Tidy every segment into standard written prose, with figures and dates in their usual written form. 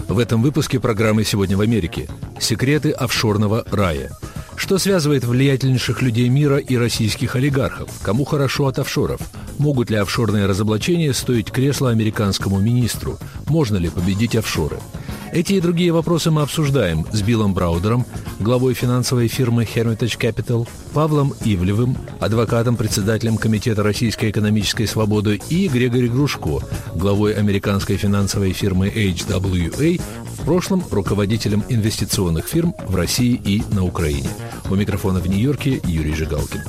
В этом выпуске программы «Сегодня в Америке». Секреты офшорного рая. Что связывает влиятельнейших людей мира и российских олигархов? Кому хорошо от офшоров? Могут ли офшорные разоблачения стоить кресла американскому министру? Можно ли победить офшоры? Эти и другие вопросы мы обсуждаем с Биллом Браудером, главой финансовой фирмы Hermitage Capital, Павлом Ивлевым, адвокатом, председателем Комитета российской экономической свободы, и Грегори Грушко, главой американской финансовой фирмы HWA, в прошлом руководителем инвестиционных фирм в России и на Украине. У микрофона в Нью-Йорке Юрий Жигалкин.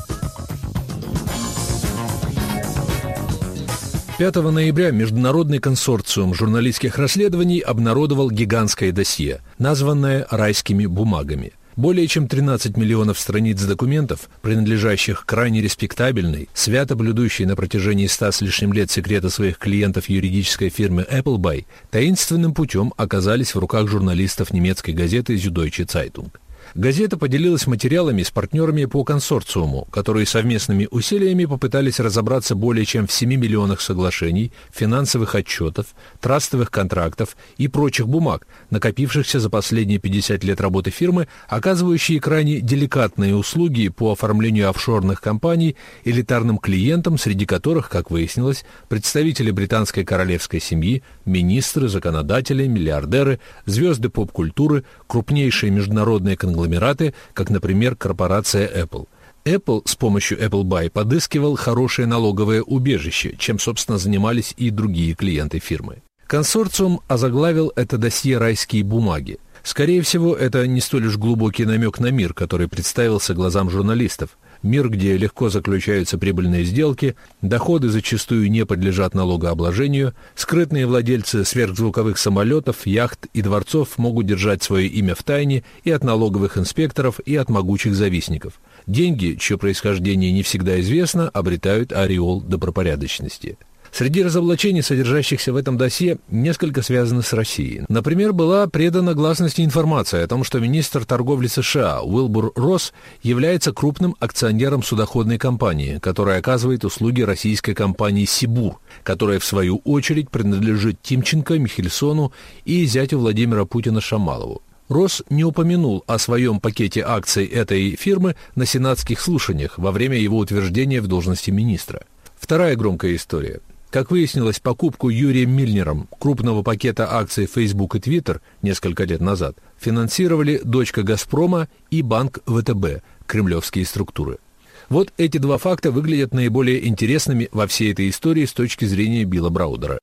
5 ноября Международный консорциум журналистских расследований обнародовал гигантское досье, названное «Райскими бумагами». Более чем 13 миллионов страниц документов, принадлежащих крайне респектабельной, свято блюдущей на протяжении 100 с лишним лет секрета своих клиентов юридической фирме Appleby, таинственным путем оказались в руках журналистов немецкой газеты Süddeutsche Zeitung. Газета поделилась материалами с партнерами по консорциуму, которые совместными усилиями попытались разобраться более чем в 7 миллионах соглашений, финансовых отчетов, трастовых контрактов и прочих бумаг, накопившихся за последние 50 лет работы фирмы, оказывающие крайне деликатные услуги по оформлению офшорных компаний элитарным клиентам, среди которых, как выяснилось, представители британской королевской семьи, министры, законодатели, миллиардеры, звезды поп-культуры, крупнейшие международные конгломераты, как, например, корпорация Apple. Apple с помощью Appleby подыскивал хорошее налоговое убежище, чем, собственно, занимались и другие клиенты фирмы. Консорциум озаглавил это досье «Райские бумаги». Скорее всего, это не столь уж глубокий намек на мир, который представился глазам журналистов. Мир, где легко заключаются прибыльные сделки, доходы зачастую не подлежат налогообложению, скрытные владельцы сверхзвуковых самолетов, яхт и дворцов могут держать свое имя в тайне и от налоговых инспекторов, и от могучих завистников. Деньги, чье происхождение не всегда известно, обретают ореол добропорядочности. Среди разоблачений, содержащихся в этом досье, несколько связаны с Россией. Например, была предана гласности информация о том, что министр торговли США Уилбур Росс является крупным акционером судоходной компании, которая оказывает услуги российской компании «Сибур», которая, в свою очередь, принадлежит Тимченко, Михельсону и зятю Владимира Путина Шамалову. Росс не упомянул о своем пакете акций этой фирмы на сенатских слушаниях во время его утверждения в должности министра. Вторая громкая история. Как выяснилось, покупку Юрием Мильнером крупного пакета акций Facebook и Twitter несколько лет назад финансировали дочка «Газпрома» и банк ВТБ, кремлевские структуры. Вот эти два факта выглядят наиболее интересными во всей этой истории с точки зрения Билла Браудера.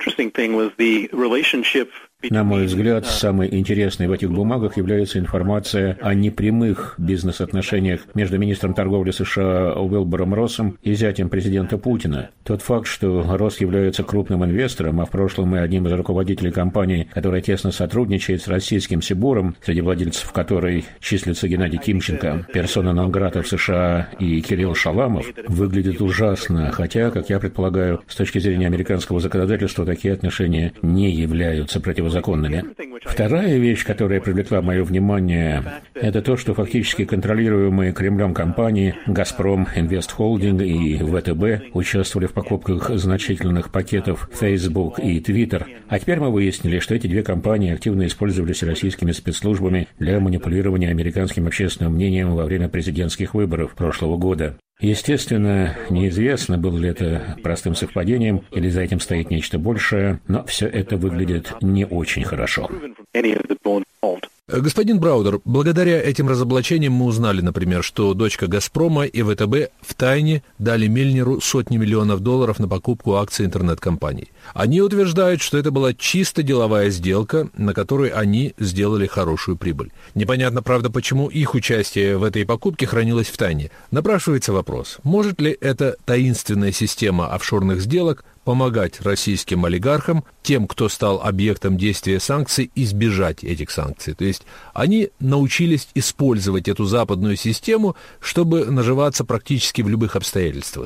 На мой взгляд, самой интересной в этих бумагах является информация о непрямых бизнес-отношениях между министром торговли США Уилбуром Россом и зятем президента Путина. Тот факт, что Росс является крупным инвестором, а в прошлом и одним из руководителей компании, которая тесно сотрудничает с российским Сибуром, среди владельцев которой числится Геннадий Тимченко, персона нон-грата в США, и Кирилл Шаламов, выглядит ужасно, хотя, как я предполагаю, с точки зрения американского законодательства такие отношения не являются противозаконными. Вторая вещь, которая привлекла мое внимание, это то, что фактически контролируемые Кремлем компании «Газпром», «Инвестхолдинг» и «ВТБ» участвовали в покупках значительных пакетов Facebook и Twitter. А теперь мы выяснили, что эти две компании активно использовались российскими спецслужбами для манипулирования американским общественным мнением во время президентских выборов прошлого года. Естественно, неизвестно, было ли это простым совпадением или за этим стоит нечто большее, но все это выглядит не очень хорошо. Господин Браудер, благодаря этим разоблачениям мы узнали, например, что дочка «Газпрома» и ВТБ втайне дали Мильнеру сотни миллионов долларов на покупку акций интернет-компаний. Они утверждают, что это была чисто деловая сделка, на которой они сделали хорошую прибыль. Непонятно, правда, почему их участие в этой покупке хранилось в тайне. Напрашивается вопрос, может ли эта таинственная система офшорных сделок помогать российским олигархам, тем, кто стал объектом действия санкций, избежать этих санкций. То есть они научились использовать эту западную систему, чтобы наживаться практически в любых обстоятельствах.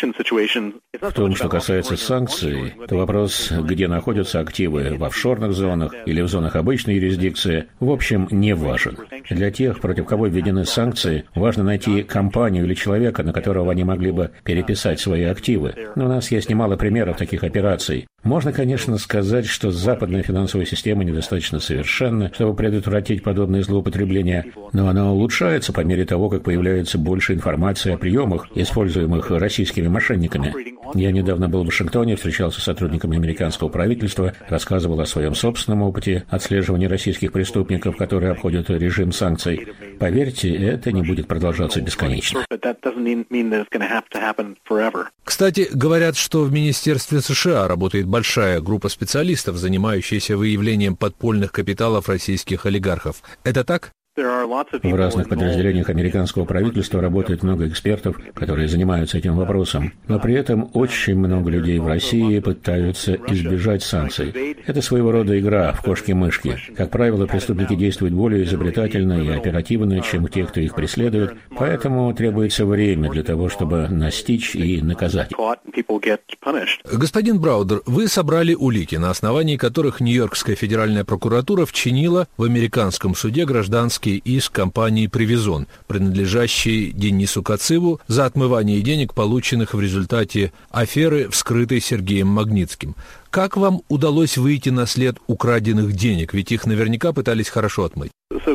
В том, что касается санкций, то вопрос, где находятся активы, в офшорных зонах или в зонах обычной юрисдикции, в общем, не важен. Для тех, против кого введены санкции, важно найти компанию или человека, на которого они могли бы переписать свои активы. Но у нас есть немало примеров таких операций. Можно, конечно, сказать, что западная финансовая система недостаточно совершенна, чтобы предотвратить подобные злоупотребления, но она улучшается по мере того, как появляется больше информации о приемах, используемых российскими мошенниками. Я недавно был в Вашингтоне, встречался с сотрудниками американского правительства, рассказывал о своем собственном опыте отслеживания российских преступников, которые обходят режим санкций. Поверьте, это не будет продолжаться бесконечно. Кстати, говорят, что в Министерстве США работает большая группа специалистов, занимающаяся выявлением подпольных капиталов российских олигархов. Это так? В разных подразделениях американского правительства работает много экспертов, которые занимаются этим вопросом. Но при этом очень много людей в России пытаются избежать санкций. Это своего рода игра в кошки-мышки. Как правило, преступники действуют более изобретательно и оперативно, чем те, кто их преследует, поэтому требуется время для того, чтобы настичь и наказать. Господин Браудер, вы собрали улики, на основании которых Нью-Йоркская федеральная прокуратура вчинила в американском суде гражданский иск компании «Привизон», принадлежащей Денису Кациву, за отмывание денег, полученных в результате аферы, вскрытой Сергеем Магнитским. Как вам удалось выйти на след украденных денег? Ведь их наверняка пытались хорошо отмыть.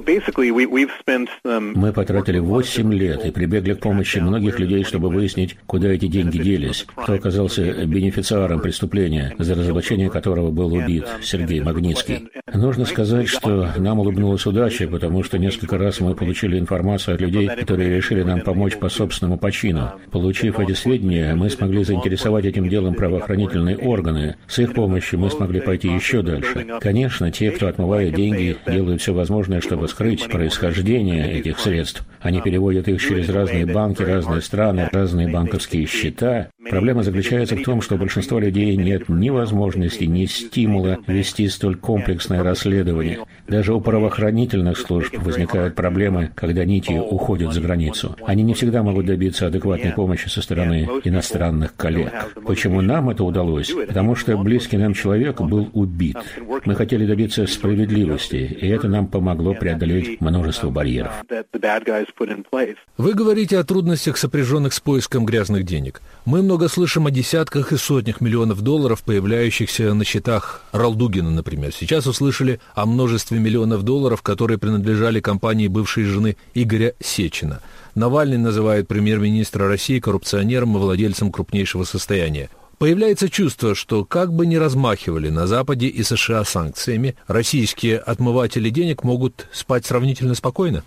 Мы потратили 8 лет и прибегли к помощи многих людей, чтобы выяснить, куда эти деньги делись, кто оказался бенефициаром преступления, за разоблачение которого был убит Сергей Магнитский. Нужно сказать, что нам улыбнулась удача, потому что несколько раз мы получили информацию от людей, которые решили нам помочь по собственному почину. Получив эти сведения, мы смогли заинтересовать этим делом правоохранительные органы. С их помощью мы смогли пойти еще дальше. Конечно, те, кто отмывает деньги, делают все возможное, чтобы скрыть происхождение этих средств. Они переводят их через разные банки, разные страны, разные банковские счета. Проблема заключается в том, что у большинства людей нет ни возможности, ни стимула вести столь комплексное расследование. Даже у правоохранительных служб возникают проблемы, когда нити уходят за границу. Они не всегда могут добиться адекватной помощи со стороны иностранных коллег. Почему нам это удалось? Потому что близкий нам человек был убит. Мы хотели добиться справедливости, и это нам помогло преодолеть множество барьеров. Вы говорите о трудностях, сопряженных с поиском грязных денег. Мы много слышим о десятках и сотнях миллионов долларов, появляющихся на счетах Ралдугина, например. Сейчас услышали о множестве миллионов долларов, которые принадлежали компании бывшей жены Игоря Сечина. Навальный называет премьер-министра России коррупционером и владельцем крупнейшего состояния. Появляется чувство, что как бы ни размахивали на Западе и США санкциями, российские отмыватели денег могут спать сравнительно спокойно.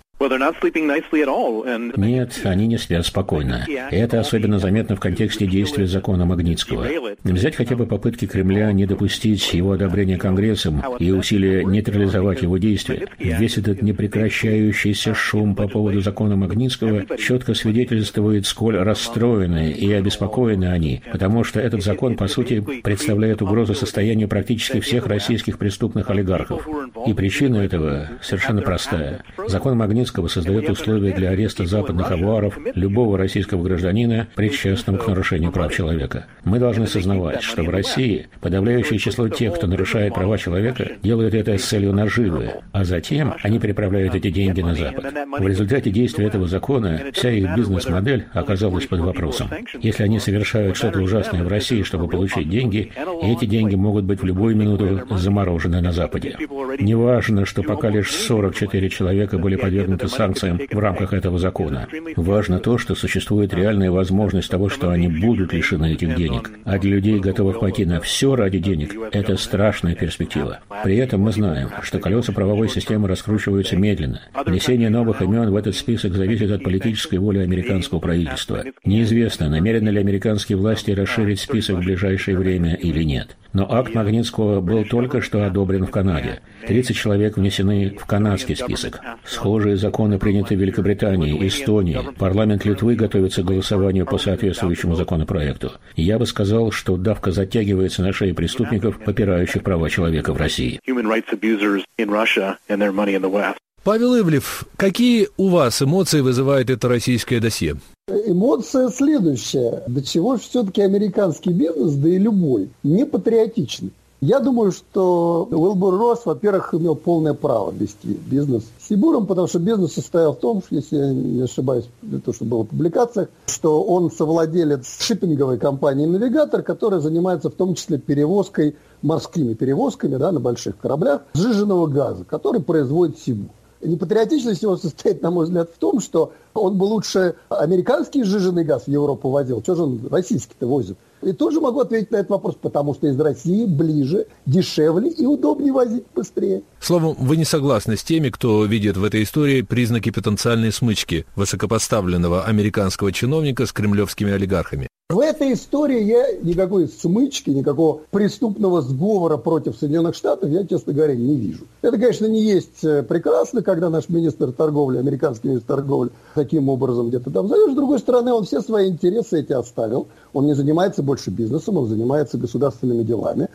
Нет, они не спят спокойно. Это особенно заметно в контексте действия закона Магнитского. Взять хотя бы попытки Кремля не допустить его одобрения Конгрессом и усилия нейтрализовать его действия. Весь этот непрекращающийся шум по поводу закона Магнитского четко свидетельствует, сколь расстроены и обеспокоены они, потому что этот закон, по сути, представляет угрозу состоянию практически всех российских преступных олигархов. И причина этого совершенно простая. Закон Магнитского создает условия для ареста западных авуаров любого российского гражданина, причастного к нарушению прав человека. Мы должны сознавать, что в России подавляющее число тех, кто нарушает права человека, делают это с целью наживы, а затем они переправляют эти деньги на Запад. В результате действия этого закона вся их бизнес-модель оказалась под вопросом. Если они совершают что-то ужасное в России, чтобы получить деньги, эти деньги могут быть в любую минуту заморожены на Западе. Неважно, что пока лишь 44 человека были подвергнуты санкциям в рамках этого закона. Важно то, что существует реальная возможность того, что они будут лишены этих денег. А для людей, готовых пойти на все ради денег, это страшная перспектива. При этом мы знаем, что колеса правовой системы раскручиваются медленно. Внесение новых имен в этот список зависит от политической воли американского правительства. Неизвестно, намерены ли американские власти расширить список в ближайшее время или нет. Но акт Магнитского был только что одобрен в Канаде. 30 человек внесены в канадский список. Схожие законы приняты в Великобритании, Эстонии. Парламент Литвы готовится к голосованию по соответствующему законопроекту. Я бы сказал, что давка затягивается на шее преступников, попирающих права человека в России. Павел Ивлев, какие у вас эмоции вызывает это российское досье? Эмоция следующая. До чего все-таки американский бизнес, да и любой, не патриотичный. Я думаю, что Уилбур Росс, во-первых, имел полное право вести бизнес с Сибуром, потому что бизнес состоял в том, если я не ошибаюсь, то, что было в публикациях, что он совладелец шиппинговой компании «Навигатор», которая занимается в том числе перевозкой, морскими перевозками, да, на больших кораблях, сжиженного газа, который производит Сибур. Непатриотичность его состоит, на мой взгляд, в том, что он бы лучше американский сжиженный газ в Европу возил, что же он российский-то возит. И тоже могу ответить на этот вопрос, потому что из России ближе, дешевле и удобнее возить быстрее. Словом, вы не согласны с теми, кто видит в этой истории признаки потенциальной смычки высокопоставленного американского чиновника с кремлевскими олигархами? В этой истории я никакой смычки, никакого преступного сговора против Соединенных Штатов я, честно говоря, не вижу. Это, конечно, не есть прекрасно, когда наш министр торговли, американский министр торговли, таким образом где-то там зовет. С другой стороны, он все свои интересы эти оставил. Он не занимается больше бизнесом, он занимается государственными делами.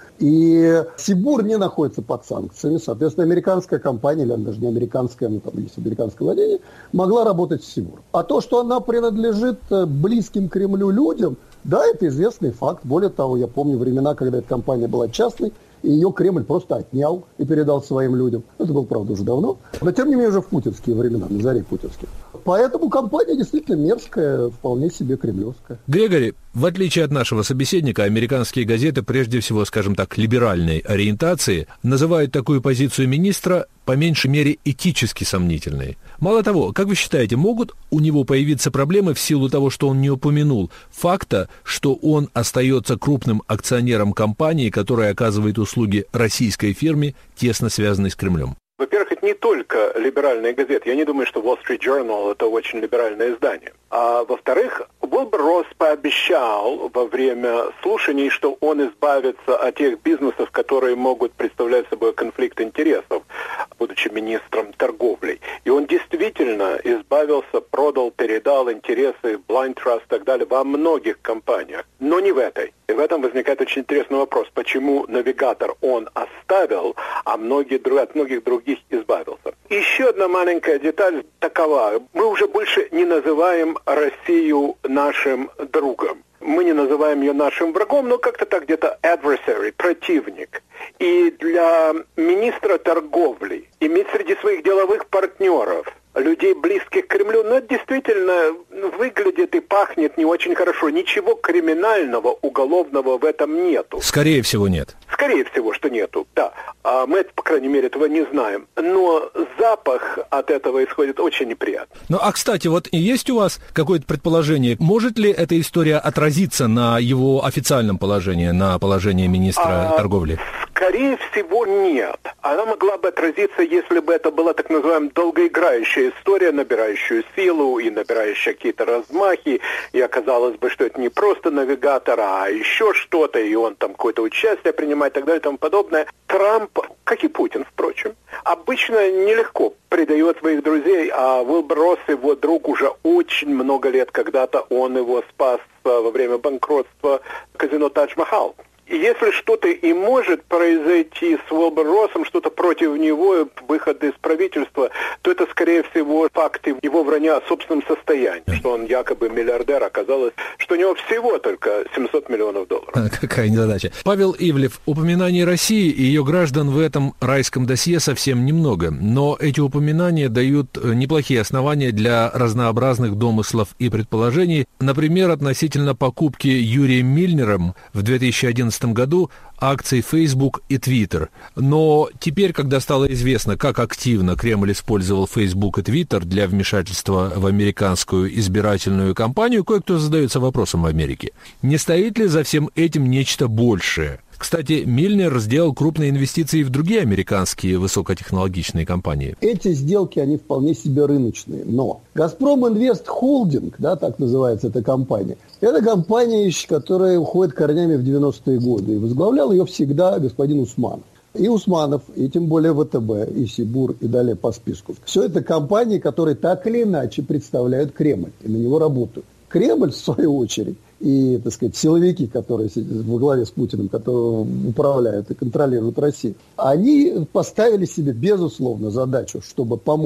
И Сибур не находится под санкциями. Соответственно, американская компания, или даже не американская, но там есть американское владение, могла работать с Сибуром. А то, что она принадлежит близким Кремлю людям, да, это известный факт. Более того, я помню времена, когда эта компания была частной, и ее Кремль просто отнял и передал своим людям. Это было, правда, уже давно. Но, тем не менее, уже в путинские времена, на заре путинских. Поэтому компания действительно мерзкая, вполне себе кремлевская. Грегори, в отличие от нашего собеседника, американские газеты, прежде всего, скажем так, либеральной ориентации, называют такую позицию министра по меньшей мере этически сомнительной. Мало того, как вы считаете, могут у него появиться проблемы в силу того, что он не упомянул факта, что он остается крупным акционером компании, которая оказывает услуги российской фирме, тесно связанной с Кремлем? Во-первых, это не только либеральные газеты. Я не думаю, что Wall Street Journal – это очень либеральное издание. А во-вторых, Уилбур Росс пообещал во время слушаний, что он избавится от тех бизнесов, которые могут представлять собой конфликт интересов, будучи министром торговли. И он действительно избавился, продал, передал интересы, Blind Trust и так далее во многих компаниях, но не в этой. И в этом возникает очень интересный вопрос, почему «Навигатор» он оставил, а от многих других избавился. Еще одна маленькая деталь такова. Мы уже больше не называем Россию нашим другом. Мы не называем ее нашим врагом, но как-то так где-то adversary, противник. И для министра торговли иметь среди своих деловых партнеров людей, близких к Кремлю, но это действительно выглядит и пахнет не очень хорошо. Ничего криминального, уголовного в этом нету. Скорее всего, нет. Скорее всего, что нету, да. Мы, по крайней мере, этого не знаем. Но запах от этого исходит очень неприятный. Ну, а, кстати, вот есть у вас какое-то предположение, может ли эта история отразиться на его официальном положении, на положении министра торговли? Скорее всего, нет. Она могла бы отразиться, если бы это была так называемая долгоиграющая история, набирающая силу и набирающая какие-то размахи, и оказалось бы, что это не просто навигатор, а еще что-то, и он там какое-то участие принимает и так далее и тому подобное. Трамп, как и Путин, впрочем, обычно нелегко предает своих друзей, а Уилбур Росс, его друг, уже очень много лет, когда-то он его спас во время банкротства казино «Тадж-Махал». И если что-то и может произойти с Уилбур Россом, что-то против него, выход из правительства, то это, скорее всего, факты его вранья о собственном состоянии, что он якобы миллиардер, оказалось, что у него всего только $700 миллионов. Какая незадача. Павел Ивлев, упоминаний России и ее граждан в этом райском досье совсем немного, но эти упоминания дают неплохие основания для разнообразных домыслов и предположений, например, относительно покупки Юрием Мильнером в 2011 году акций Facebook и Twitter. Но теперь, когда стало известно, как активно Кремль использовал Facebook и Twitter для вмешательства в американскую избирательную кампанию, кое-кто задается вопросом в Америке. Не стоит ли за всем этим нечто большее? Кстати, Мильнер сделал крупные инвестиции в другие американские высокотехнологичные компании. Эти сделки, они вполне себе рыночные. Но «Газпром Инвест Холдинг», да, так называется эта компания, это компания, которая уходит корнями в 90-е годы. И возглавлял ее всегда господин Усманов. И Усманов, и тем более ВТБ, и Сибур, и далее по списку. Все это компании, которые так или иначе представляют Кремль и на него работают. Кремль, в свою очередь, и, так сказать, силовики, которые сидят во главе с Путиным, которые управляют и контролируют Россию, они поставили себе, безусловно, задачу, чтобы помочь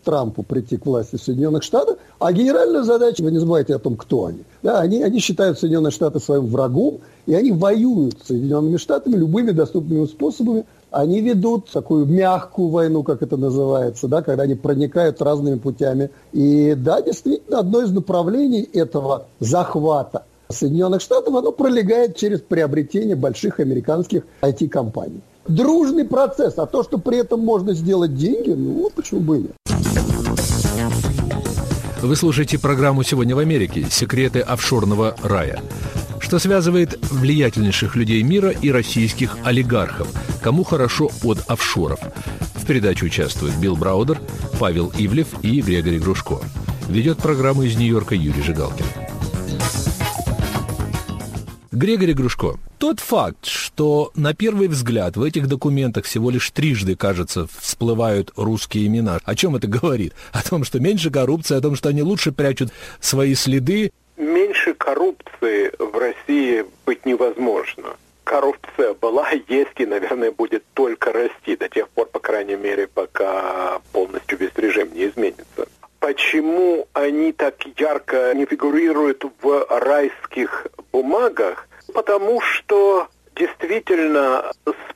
Трампу прийти к власти в Соединенных Штатах, а генеральная задача, вы не забывайте о том, кто они. Да, они считают Соединенные Штаты своим врагом, и они воюют с Соединенными Штатами любыми доступными способами. Они ведут такую мягкую войну, как это называется, да, когда они проникают разными путями. И да, действительно, одно из направлений этого захвата Соединенных Штатов, оно пролегает через приобретение больших американских IT-компаний. Дружный процесс, а то, что при этом можно сделать деньги, ну, почему бы и нет. Вы слушаете программу «Сегодня в Америке. Секреты офшорного рая». Что связывает влиятельнейших людей мира и российских олигархов? Кому хорошо от офшоров? В передаче участвуют Билл Браудер, Павел Ивлев и Грегори Грушко. Ведет программу из Нью-Йорка Юрий Жигалкин. Грегори Грушко, тот факт, что на первый взгляд в этих документах всего лишь трижды, кажется, всплывают русские имена, о чем это говорит? О том, что меньше коррупции, о том, что они лучше прячут свои следы? Меньше коррупции в России быть невозможно. Коррупция была, есть и, наверное, будет только расти до тех пор, по крайней мере, пока полностью весь режим не изменится. Почему они так ярко не фигурируют в райских бумагах? Потому что действительно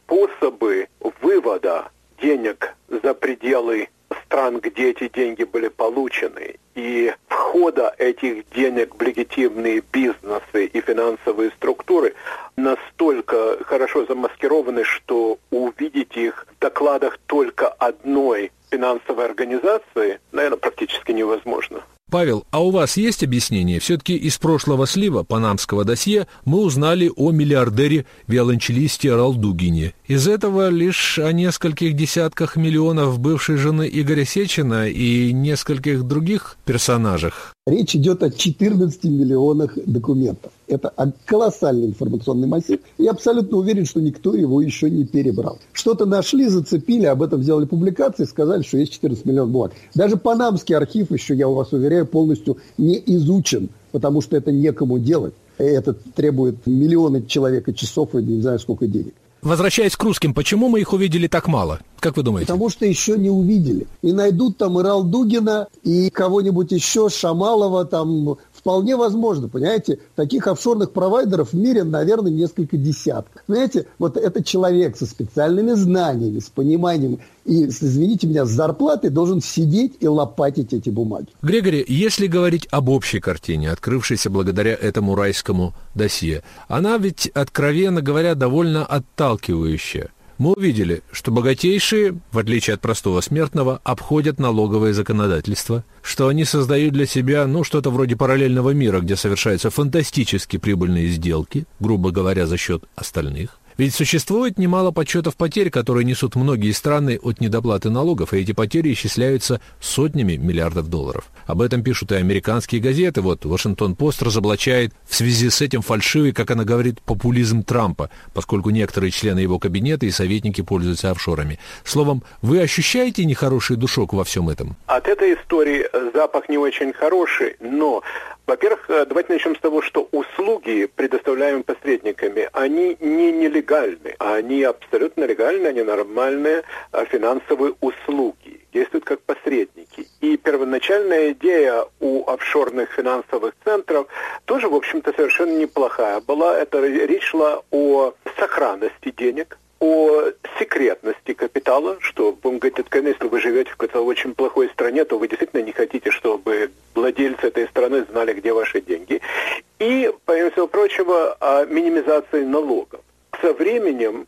способы вывода денег за пределы стран, где эти деньги были получены, и входа этих денег в легитимные бизнесы и финансовые структуры настолько хорошо замаскированы, что увидеть их в докладах только одной финансовой организации, наверное, практически невозможно. Павел, а у вас есть объяснение? Все-таки из прошлого слива панамского досье мы узнали о миллиардере-виолончелисте Ралдугине. Из этого лишь о нескольких десятках миллионов бывшей жены Игоря Сечина и нескольких других персонажах. Речь идет о 14 миллионах документов. Это колоссальный информационный массив. Я абсолютно уверен, что никто его еще не перебрал. Что-то нашли, зацепили, об этом сделали публикации, сказали, что есть 14 миллионов бумаг. Даже панамский архив еще, я вас уверяю, полностью не изучен, потому что это некому делать. Это требует миллионы человека часов и не знаю сколько денег. Возвращаясь к русским, почему мы их увидели так мало? Как вы думаете? Потому что еще не увидели. И найдут там и Ралдугина, и кого-нибудь еще, Шамалова, там вполне возможно, понимаете? Таких офшорных провайдеров в мире, наверное, несколько десятков. Понимаете, вот это человек со специальными знаниями, с пониманием и, извините меня, с зарплатой должен сидеть и лопатить эти бумаги. Грегори, если говорить об общей картине, открывшейся благодаря этому райскому досье, она ведь, откровенно говоря, довольно отталкивающая. Мы увидели, что богатейшие, в отличие от простого смертного, обходят налоговое законодательство, что они создают для себя, что-то вроде параллельного мира, где совершаются фантастически прибыльные сделки, грубо говоря, за счет остальных. Ведь существует немало подсчетов потерь, которые несут многие страны от недоплаты налогов, и эти потери исчисляются сотнями миллиардов долларов. Об этом пишут и американские газеты. Вот «Вашингтон-Пост» разоблачает в связи с этим фальшивый, как она говорит, популизм Трампа, поскольку некоторые члены его кабинета и советники пользуются офшорами. Словом, вы ощущаете нехороший душок во всем этом? От этой истории запах не очень хороший, но... Во-первых, давайте начнем с того, что услуги, предоставляемые посредниками, они не нелегальны, они абсолютно легальные, они нормальные финансовые услуги, действуют как посредники. И первоначальная идея у офшорных финансовых центров тоже, в общем-то, совершенно неплохая была. Речь шла о сохранности денег, о секретности капитала, что, будем говорить откровенно, если вы живете в какой-то очень плохой стране, то вы действительно не хотите, чтобы владельцы этой страны знали, где ваши деньги. И, помимо всего прочего, о минимизации налогов. Со временем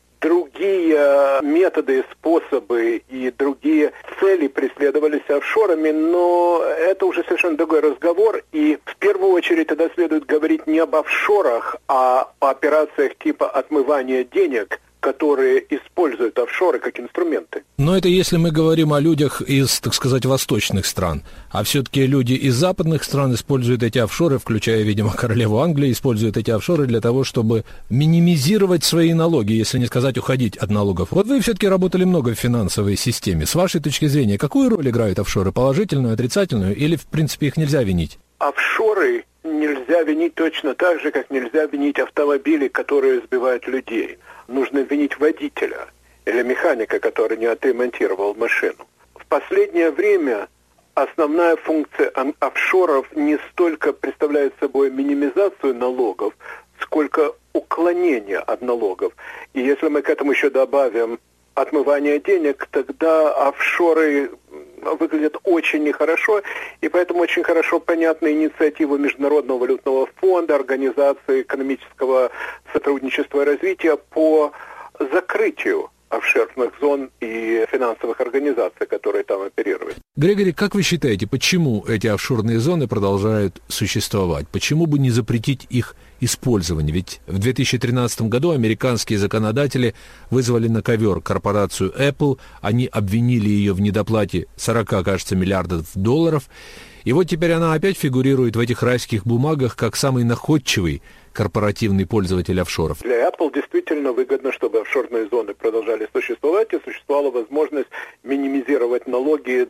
другие методы, способы и другие цели преследовались офшорами, но это уже совершенно другой разговор, и в первую очередь тогда следует говорить не об офшорах, а о операциях типа отмывания денег, которые используют офшоры как инструменты. Но это если мы говорим о людях из, так сказать, восточных стран. А все-таки люди из западных стран используют эти офшоры, включая, видимо, королеву Англии, используют эти офшоры для того, чтобы минимизировать свои налоги, если не сказать уходить от налогов. Вот вы все-таки работали много в финансовой системе. С вашей точки зрения, какую роль играют офшоры? Положительную, отрицательную? Или, в принципе, их нельзя винить? Офшоры нельзя винить точно так же, как нельзя винить автомобили, которые сбивают людей. Нужно винить водителя или механика, который не отремонтировал машину. В последнее время основная функция офшоров не столько представляет собой минимизацию налогов, сколько уклонение от налогов. И если мы к этому еще добавим отмывание денег, тогда офшоры выглядят очень нехорошо, и поэтому очень хорошо понятны инициативы Международного валютного фонда, Организации экономического сотрудничества и развития по закрытию офшорных зон и финансовых организаций, которые там оперируют. Грегори, как вы считаете, почему эти офшорные зоны продолжают существовать? Почему бы не запретить их использование? Ведь в 2013 году американские законодатели вызвали на ковер корпорацию Apple, они обвинили ее в недоплате 40, кажется, миллиардов долларов, и вот теперь она опять фигурирует в этих райских бумагах как самый находчивый корпоративный пользователь офшоров. Для Apple действительно выгодно, чтобы офшорные зоны продолжали существовать, и существовала возможность минимизировать налоги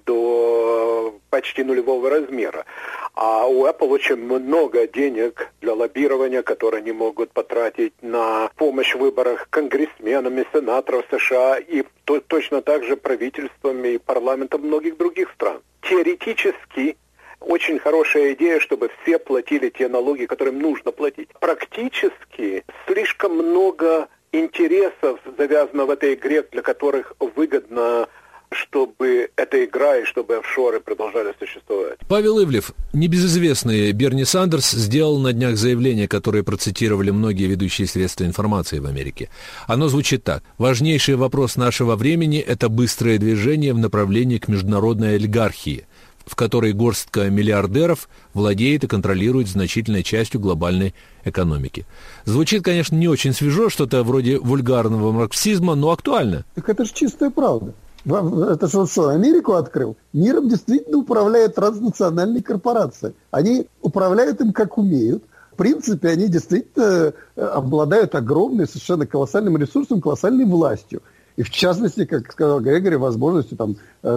до почти нулевого размера. А у Apple очень много денег для лоббирования, которые они могут потратить на помощь в выборах конгрессменами, сенаторов США и точно так же правительствами и парламентом многих других стран. Теоретически очень хорошая идея, чтобы все платили те налоги, которым нужно платить. Практически слишком много интересов завязано в этой игре, для которых выгодно, чтобы эта игра и чтобы офшоры продолжали существовать. Павел Ивлев, небезызвестный Берни Сандерс, сделал на днях заявление, которое процитировали многие ведущие средства информации в Америке. Оно звучит так. Важнейший вопрос нашего времени – это быстрое движение в направлении к международной олигархии, в которой горстка миллиардеров владеет и контролирует значительной частью глобальной экономики. Звучит, конечно, не очень свежо, что-то вроде вульгарного марксизма, но актуально. Так это же чистая правда. Это же что, Америку открыл? Миром действительно управляют транснациональные корпорации. Они управляют им как умеют. В принципе, они действительно обладают огромным, совершенно колоссальным ресурсом, колоссальной властью. И в частности, как сказал Грегори, возможностью там,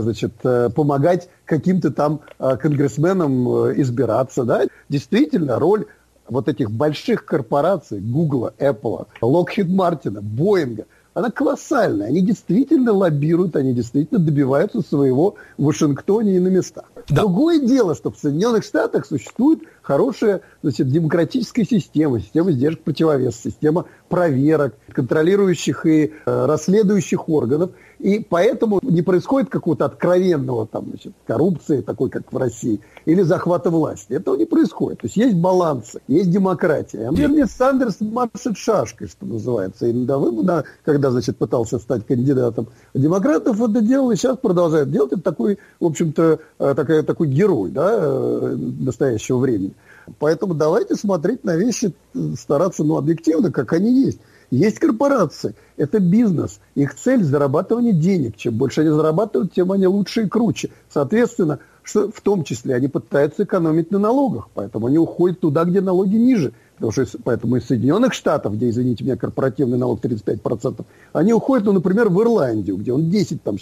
помогать каким-то там конгрессменам избираться. Да? Действительно, роль вот этих больших корпораций, Гугла, Apple, Lockheed Martin, Боинга, она колоссальная. Они действительно лоббируют, они действительно добиваются своего в Вашингтоне и на местах. Да. Другое дело, что в Соединенных Штатах существует хорошая, демократическая система сдержек противовеса, система проверок, контролирующих и расследующих органов. И поэтому не происходит какого-то откровенного коррупции, такой, как в России, или захвата власти. Этого не происходит. То есть есть балансы, есть демократия. А Берни Сандерс машет шашкой, что называется. И когда, пытался стать кандидатом демократов, это делал и сейчас продолжает делать. Это такой, в общем-то, такой герой, да, настоящего времени. Поэтому давайте смотреть на вещи, стараться, объективно, как они есть. Есть корпорации, это бизнес, их цель – зарабатывание денег. Чем больше они зарабатывают, тем они лучше и круче. Соответственно, в том числе они пытаются экономить на налогах, поэтому они уходят туда, где налоги ниже. Поэтому из Соединенных Штатов, где, извините меня, корпоративный налог 35%, они уходят, например, в Ирландию, где он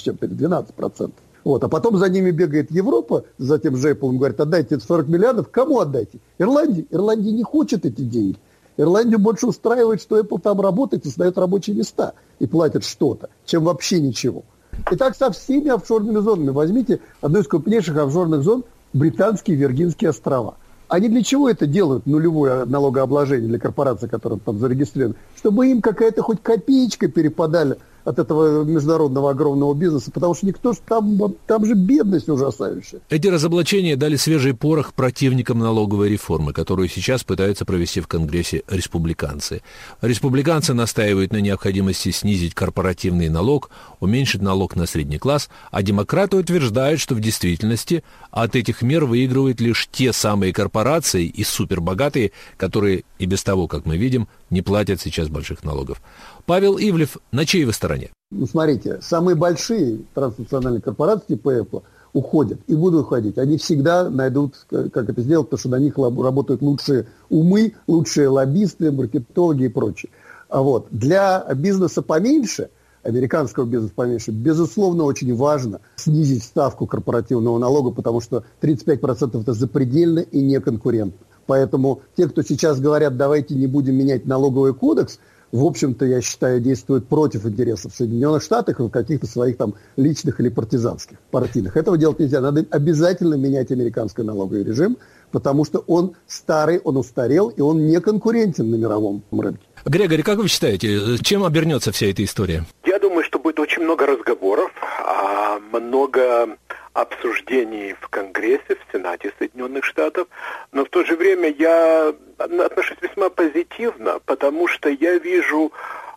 12%. А потом за ними бегает Европа, за тем же Apple, говорит, отдайте 40 миллиардов, кому отдайте? Ирландии. Ирландия не хочет эти деньги. Ирландию больше устраивает, что Apple там работает и создает рабочие места и платит что-то, чем вообще ничего. И так со всеми офшорными зонами. Возьмите одну из крупнейших офшорных зон – британские Виргинские острова. Они для чего это делают, нулевое налогообложение для корпораций, которые там зарегистрированы? Чтобы им какая-то хоть копеечка перепадали от этого международного огромного бизнеса, потому что никто же там же бедность ужасающая. Эти разоблачения дали свежий порох противникам налоговой реформы, которую сейчас пытаются провести в Конгрессе республиканцы. Республиканцы настаивают на необходимости снизить корпоративный налог, уменьшить налог на средний класс, а демократы утверждают, что в действительности от этих мер выигрывают лишь те самые корпорации и супербогатые, которые и без того, как мы видим, не платят сейчас больших налогов. Павел Ивлев, на чьей вы стороне? Смотрите, самые большие транснациональные корпорации типа Apple уходят и будут уходить. Они всегда найдут, как это сделать, потому что на них работают лучшие умы, лучшие лоббисты, маркетологи и прочее. Для бизнеса поменьше, американского бизнеса поменьше, безусловно, очень важно снизить ставку корпоративного налога, потому что 35% это запредельно и неконкурентно. Поэтому те, кто сейчас говорят, давайте не будем менять налоговый кодекс, в общем-то, я считаю, действует против интересов Соединенных Штатов и каких-то своих там личных или партизанских, партийных. Этого делать нельзя. Надо обязательно менять американский налоговый режим, потому что он старый, он устарел, и он не конкурентен на мировом рынке. Грегори, как вы считаете, чем обернется вся эта история? Я думаю, что будет очень много разговоров, много обсуждений в Конгрессе, в Сенате Соединенных Штатов, но в то же время я отношусь весьма позитивно, потому что я вижу,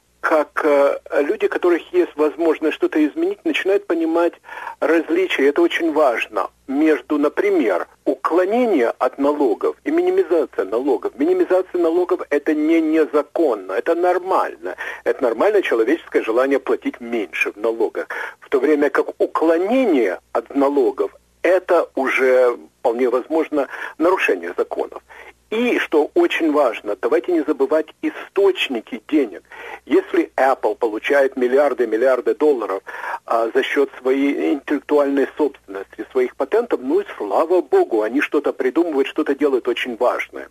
как люди, у которых есть возможность что-то изменить, начинают понимать различия, это очень важно, между, например, уклонение от налогов и минимизация налогов. Минимизация налогов – это не незаконно, это нормально. Это нормальное человеческое желание платить меньше в налогах. В то время как уклонение от налогов – это уже вполне возможно нарушение законов. И, что очень важно, давайте не забывать источники денег. Если Apple получает миллиарды долларов за счет своей интеллектуальной собственности, своих патентов, ну и слава богу, они что-то придумывают, что-то делают очень важное.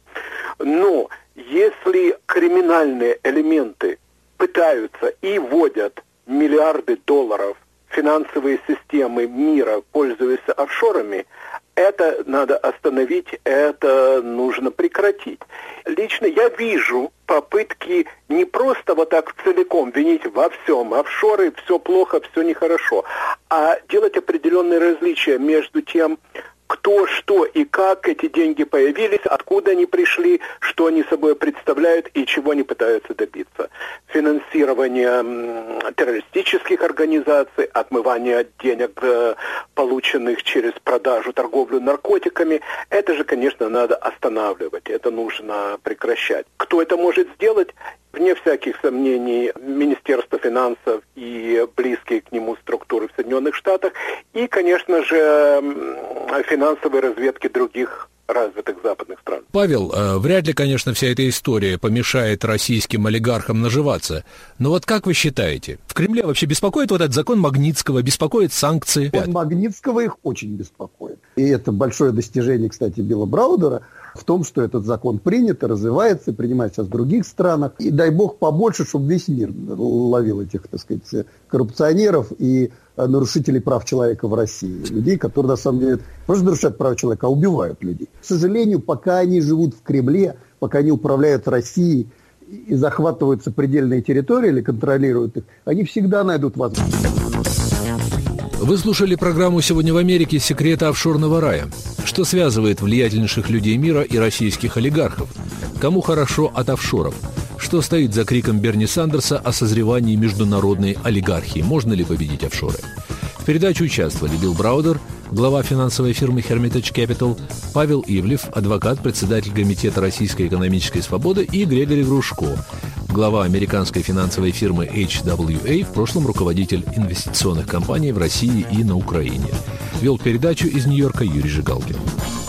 Но если криминальные элементы пытаются и вводят миллиарды долларов в финансовые системы мира, пользуясь офшорами, это надо остановить, это нужно прекратить. Лично я вижу попытки не просто вот так целиком винить во всем, офшоры, все плохо, все нехорошо, а делать определенные различия между тем, кто, что и как эти деньги появились, откуда они пришли, что они собой представляют и чего они пытаются добиться. Финансирование террористических организаций, отмывание денег, полученных через продажу, торговлю наркотиками, это же, конечно, надо останавливать, это нужно прекращать. Кто это может сделать? Вне всяких сомнений, Министерство финансов и близкие к нему структуры в Соединенных Штатах, и, конечно же, финансовые разведки других развитых западных стран. Павел, вряд ли, конечно, вся эта история помешает российским олигархам наживаться. Но вот как вы считаете, в Кремле вообще беспокоит вот этот закон Магнитского, беспокоит санкции? Закон Магнитского их очень беспокоит. И это большое достижение, кстати, Билла Браудера в том, что этот закон принят и развивается, принимается в других странах. И дай бог побольше, чтобы весь мир ловил этих, так сказать, коррупционеров и нарушителей прав человека в России. Людей, которые, на самом деле, просто нарушают права человека, а убивают людей. К сожалению, пока они живут в Кремле, пока они управляют Россией и захватывают сопредельные территории или контролируют их, они всегда найдут возможность. Вы слушали программу «Сегодня в Америке. Секреты офшорного рая». Что связывает влиятельнейших людей мира и российских олигархов? Кому хорошо от офшоров? Что стоит за криком Берни Сандерса о созревании международной олигархии? Можно ли победить офшоры? В передаче участвовали Билл Браудер, глава финансовой фирмы Hermitage Capital, Павел Ивлев, адвокат, председатель Комитета российской экономической свободы, и Грегори Грушко, глава американской финансовой фирмы HWA, в прошлом руководитель инвестиционных компаний в России и на Украине. Вел передачу из Нью-Йорка Юрий Жигалкин.